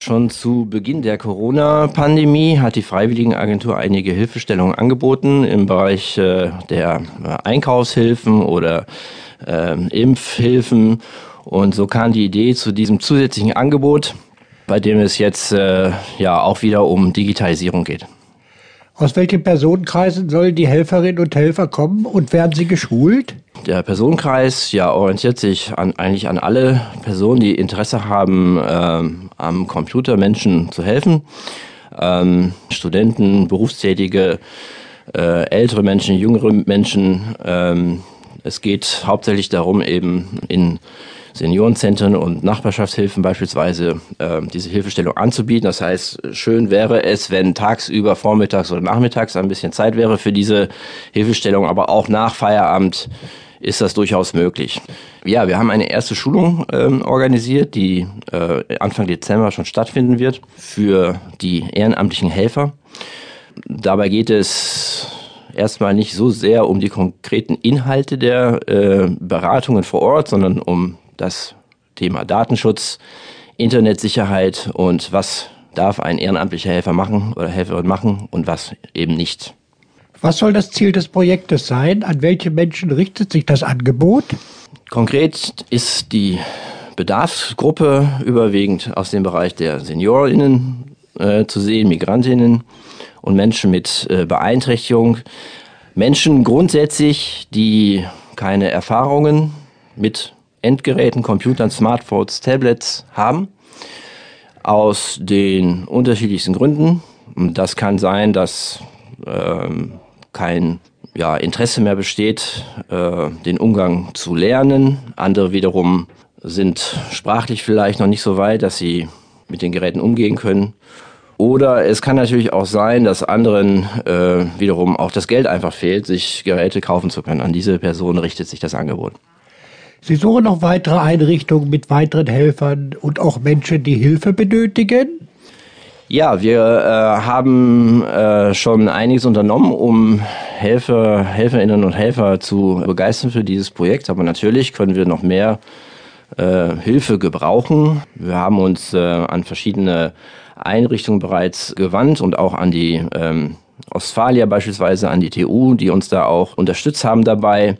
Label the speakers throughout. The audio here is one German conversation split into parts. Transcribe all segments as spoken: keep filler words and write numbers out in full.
Speaker 1: Schon zu Beginn der Corona-Pandemie hat die Freiwilligenagentur einige Hilfestellungen angeboten im Bereich äh, der Einkaufshilfen oder äh, Impfhilfen. Und so kam die Idee zu diesem zusätzlichen Angebot, bei dem es jetzt äh, ja auch wieder um Digitalisierung geht.
Speaker 2: Aus welchen Personenkreisen sollen die Helferinnen und Helfer kommen und werden sie geschult?
Speaker 1: Der Personenkreis ja, orientiert sich an, eigentlich an alle Personen, die Interesse haben, ähm, am Computer Menschen zu helfen. Ähm, Studenten, Berufstätige, äh, ältere Menschen, jüngere Menschen. Ähm, es geht hauptsächlich darum, eben in Seniorenzentren und Nachbarschaftshilfen beispielsweise äh, diese Hilfestellung anzubieten. Das heißt, schön wäre es, wenn tagsüber, vormittags oder nachmittags ein bisschen Zeit wäre für diese Hilfestellung, aber auch nach Feierabend ist das durchaus möglich. Ja, wir haben eine erste Schulung ähm, organisiert, die äh, Anfang Dezember schon stattfinden wird für die ehrenamtlichen Helfer. Dabei geht es erstmal nicht so sehr um die konkreten Inhalte der äh, Beratungen vor Ort, sondern um das Thema Datenschutz, Internetsicherheit und was darf ein ehrenamtlicher Helfer machen oder Helferin machen und was eben nicht.
Speaker 2: Was soll das Ziel des Projektes sein? An welche Menschen richtet sich das Angebot?
Speaker 1: Konkret ist die Bedarfsgruppe überwiegend aus dem Bereich der SeniorInnen äh, zu sehen, Migrantinnen und Menschen mit äh, Beeinträchtigung. Menschen grundsätzlich, die keine Erfahrungen mit Endgeräten, Computern, Smartphones, Tablets haben, aus den unterschiedlichsten Gründen. Und das kann sein, dass ähm, kein ja, Interesse mehr besteht, äh, den Umgang zu lernen. Andere wiederum sind sprachlich vielleicht noch nicht so weit, dass sie mit den Geräten umgehen können. Oder es kann natürlich auch sein, dass anderen äh, wiederum auch das Geld einfach fehlt, sich Geräte kaufen zu können. An diese Person richtet sich das Angebot.
Speaker 2: Sie suchen noch weitere Einrichtungen mit weiteren Helfern und auch Menschen, die Hilfe benötigen?
Speaker 1: Ja, wir äh, haben äh, schon einiges unternommen, um Helfer, Helferinnen und Helfer zu begeistern für dieses Projekt. Aber natürlich können wir noch mehr äh, Hilfe gebrauchen. Wir haben uns äh, an verschiedene Einrichtungen bereits gewandt und auch an die ähm, Ostfalia beispielsweise, an die T U, die uns da auch unterstützt haben dabei.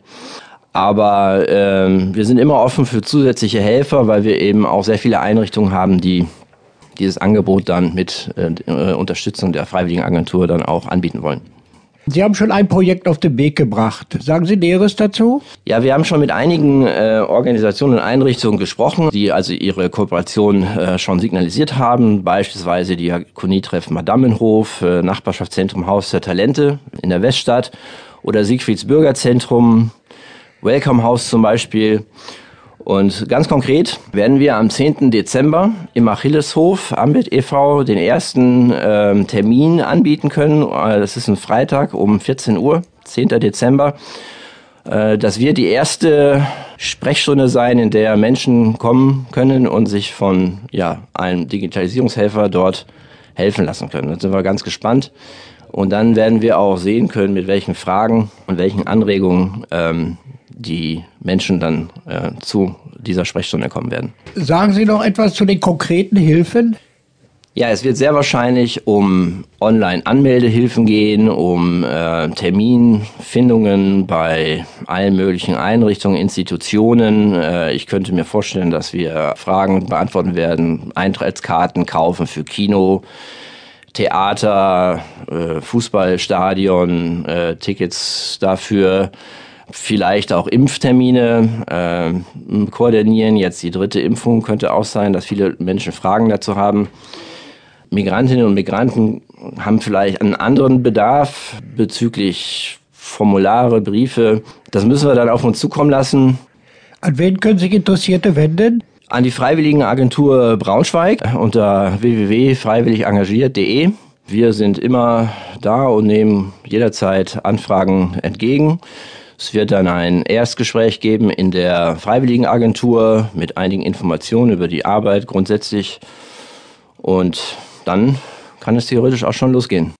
Speaker 1: Aber ähm, wir sind immer offen für zusätzliche Helfer, weil wir eben auch sehr viele Einrichtungen haben, die dieses Angebot dann mit äh, Unterstützung der Freiwilligenagentur dann auch anbieten wollen.
Speaker 2: Sie haben schon ein Projekt auf den Weg gebracht. Sagen Sie Näheres dazu?
Speaker 1: Ja, wir haben schon mit einigen äh, Organisationen und Einrichtungen gesprochen, die also ihre Kooperation äh, schon signalisiert haben. Beispielsweise die Diakonietreff Madammenhof, äh, Nachbarschaftszentrum Haus der Talente in der Weststadt oder Siegfrieds Bürgerzentrum, Welcome House zum Beispiel. Und ganz konkret werden wir am zehnten Dezember im Achilleshof Ambit e V den ersten ähm, Termin anbieten können. Das ist ein Freitag um vierzehn Uhr, zehnten Dezember. Äh, das wird die erste Sprechstunde sein, in der Menschen kommen können und sich von ja, einem Digitalisierungshelfer dort helfen lassen können. Da sind wir ganz gespannt. Und dann werden wir auch sehen können, mit welchen Fragen und welchen Anregungen ähm, die Menschen dann äh, zu dieser Sprechstunde kommen werden.
Speaker 2: Sagen Sie noch etwas zu den konkreten Hilfen?
Speaker 1: Ja, es wird sehr wahrscheinlich um Online-Anmeldehilfen gehen, um äh, Terminfindungen bei allen möglichen Einrichtungen, Institutionen. Äh, ich könnte mir vorstellen, dass wir Fragen beantworten werden, Eintrittskarten kaufen für Kino, Theater, äh, Fußballstadion, äh, Tickets dafür. Vielleicht auch Impftermine äh, koordinieren. Jetzt die dritte Impfung könnte auch sein, dass viele Menschen Fragen dazu haben. Migrantinnen und Migranten haben vielleicht einen anderen Bedarf bezüglich Formulare, Briefe. Das müssen wir dann auf uns zukommen lassen.
Speaker 2: An wen können sich Interessierte wenden?
Speaker 1: An die Freiwilligenagentur Braunschweig unter w w w punkt freiwillig engagiert punkt de. Wir sind immer da und nehmen jederzeit Anfragen entgegen. Es wird dann ein Erstgespräch geben in der Freiwilligenagentur mit einigen Informationen über die Arbeit grundsätzlich. Und dann kann es theoretisch auch schon losgehen.